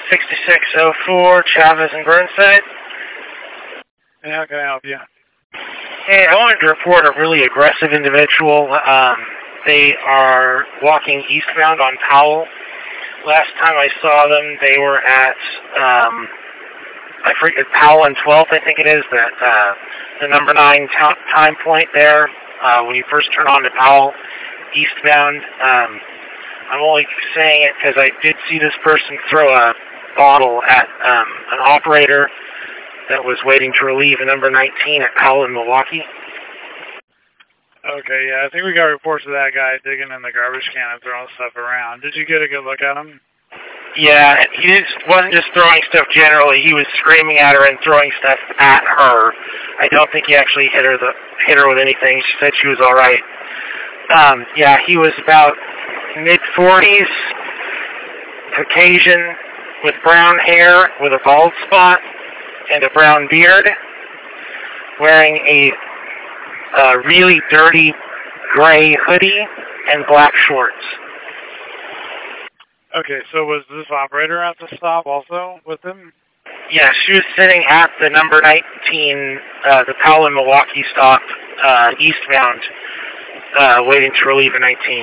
6604, Chavez and Burnside. And how can I help you? Hey, I wanted to report a really aggressive individual. They are walking eastbound on Powell. Last time I saw them, they were at, I forget, Powell and 12th, I think it is, the number 9 time point there, when you first turn on to Powell, eastbound. I'm only saying it because I did see this person throw a bottle at an operator that was waiting to relieve a number 19 at Powell in Milwaukee. Okay, yeah, I think we got reports of that guy digging in the garbage can and throwing stuff around. Did you get a good look at him? Yeah, he wasn't just throwing stuff generally. He was screaming at her and throwing stuff at her. I don't think he actually hit her with anything. She said she was all right. Yeah, he was about mid-40s, Caucasian, with brown hair, with a bald spot, and a brown beard, wearing a really dirty gray hoodie and black shorts. Okay, so was this operator at the stop also with him? Yeah, she was sitting at the number 19, the Powell and Milwaukee stop, eastbound, waiting to relieve a 19.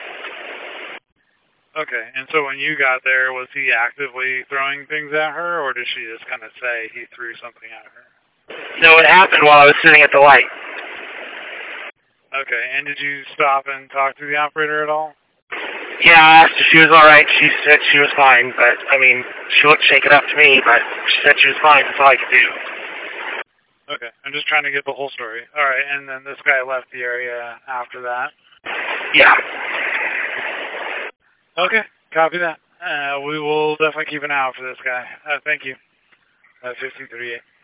Okay, and so when you got there, was he actively throwing things at her, or did she just kind of say he threw something at her? No, it happened while I was sitting at the light. Okay, and did you stop and talk to the operator at all? Yeah, I asked if she was all right. She said she was fine, but, I mean, she looked shaken up to me, but she said she was fine. That's all I could do. Okay, I'm just trying to get the whole story. All right, and then this guy left the area after that? Yeah. Okay, copy that. We will definitely keep an eye out for this guy. Thank you. 1538.